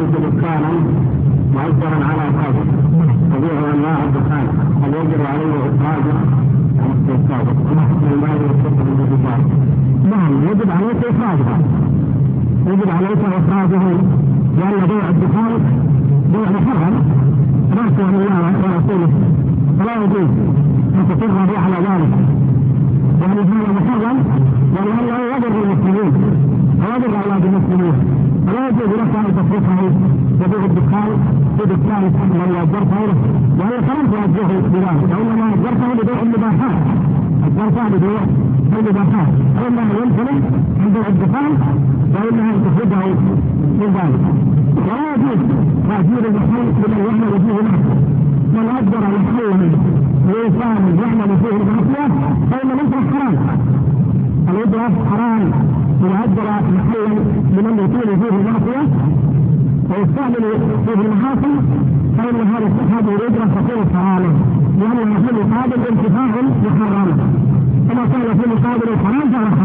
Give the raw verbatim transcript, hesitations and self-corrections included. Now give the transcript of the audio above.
يملك دكانا مؤجرا على قدر يبيع انواع الدخان هل يجب عليه اخراجه عن استيقاظه ونحن المال يستقبل بالدخان؟ نعم يجب عليك اخراجها، يجب عليك اخراجه لان بيع الدخان بيع محرم نفسه عن الله ورسوله فلا يجوز ان تصر به على ذلك، يعني هذا محرم ولانه يضر المسلمين ويضر اولاد المسلمين، فلا يجوز لك ان تصرفه يبيع الدخان في دكان من اجرته له، وهي كلام توجهه بذلك، وانما اجرته لبيع المباحات، اجرته لبيع المباحات، وانما يمكن عن بيع الدخان فانها تخرجه من ذلك. ولا يجوز تأجير المحل لمن يعمل فيه معصية، من أجر محلا لإنسان يعمل فيه معصية فإن الإجرة حرام، الإجرة حرام. إذا أجر محلا لمن يقيم فيه المعصية ويستعمل فيه المحاصي فإن هذه الإجرة تكون حراما، لأنها في مقابل انتفاع محرم، كما كان في مقابل الحرام فهو